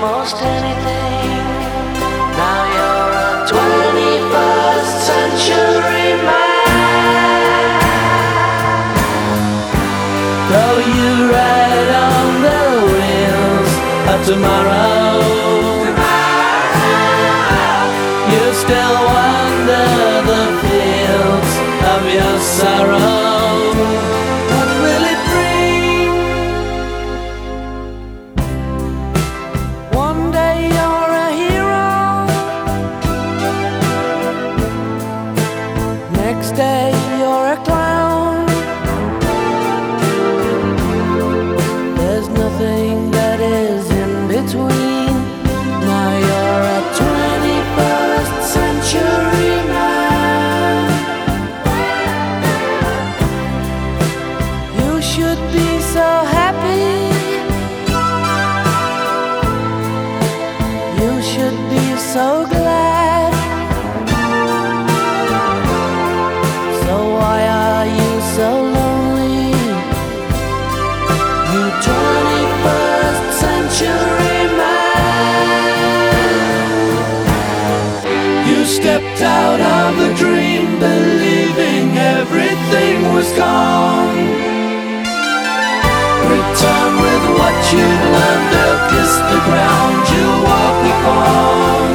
almost anything. Now you're a 21st century man. Though you ride on the wheels of tomorrow, you still wander the fields of your sorrow. What will it bring? One day you're a hero, next day you're a clown. There's nothing that is in between. Now you're a 21st century man. You should be so happy. You should be so glad. So why are you so lonely? You 21st century man. You stepped out of a dream, believing everything was gone. Return with what you learned, or kiss the ground you walk upon.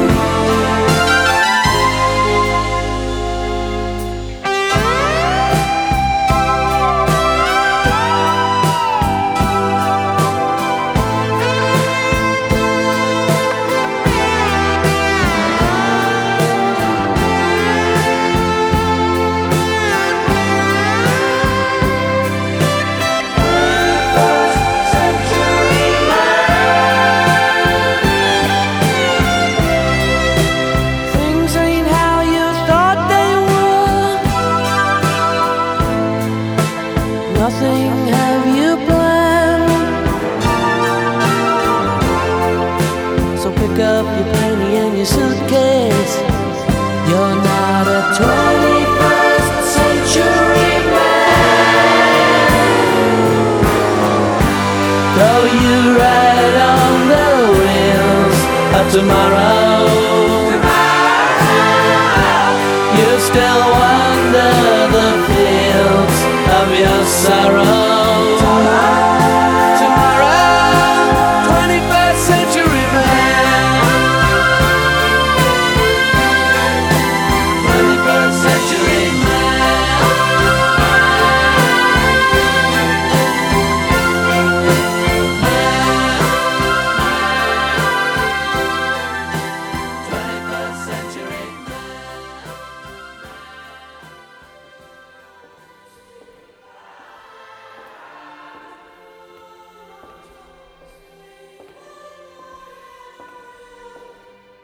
Things ain't how you thought they were. Nothing have you planned. So pick up your penny and your suitcase. You're not a 21st century man. Though you ride on the wheels of tomorrow,